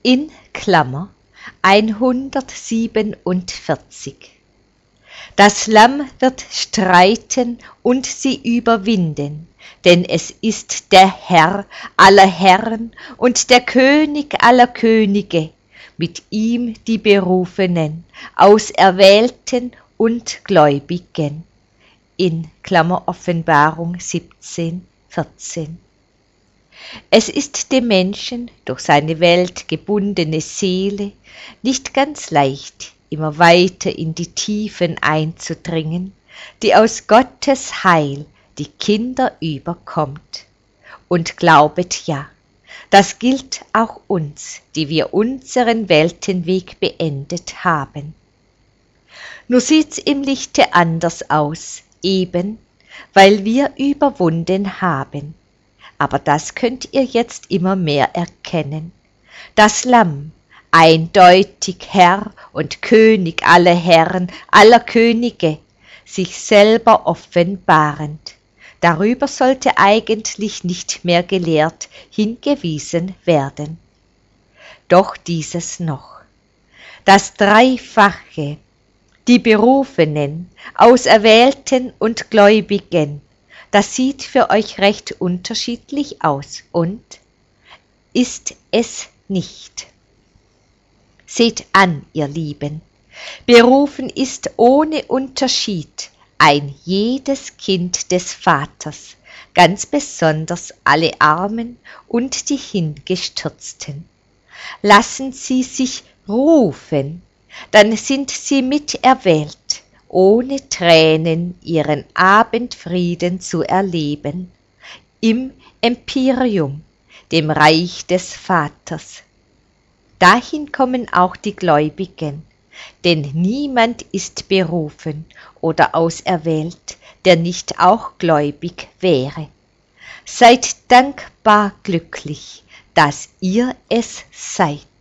in Klammer 147. Das Lamm wird streiten und sie überwinden, denn es ist der Herr aller Herren und der König aller Könige, mit ihm die Berufenen, Auserwählten und Gläubigen. In Klammer Offenbarung 17,14. Es ist dem Menschen durch seine weltgebundene Seele nicht ganz leicht, immer weiter in die Tiefen einzudringen, die aus Gottes Heil die Kinder überkommt. Und glaubet ja, das gilt auch uns, die wir unseren Weltenweg beendet haben. Nur sieht's im Lichte anders aus, eben, weil wir überwunden haben. Aber das könnt ihr jetzt immer mehr erkennen. Das Lamm, eindeutig Herr und König aller Herren, aller Könige, sich selber offenbarend. Darüber sollte eigentlich nicht mehr gelehrt hingewiesen werden. Doch dieses noch. Das Dreifache, die Berufenen, Auserwählten und Gläubigen, das sieht für euch recht unterschiedlich aus und ist es nicht. Seht an, ihr Lieben, berufen ist ohne Unterschied ein jedes Kind des Vaters, ganz besonders alle Armen und die Hingestürzten. Lassen sie sich rufen, dann sind sie miterwählt, ohne Tränen ihren Abendfrieden zu erleben, im Empyreum, dem Reich des Vaters. Dahin kommen auch die Gläubigen, denn niemand ist berufen oder auserwählt, der nicht auch gläubig wäre. Seid dankbar glücklich, dass ihr es seid.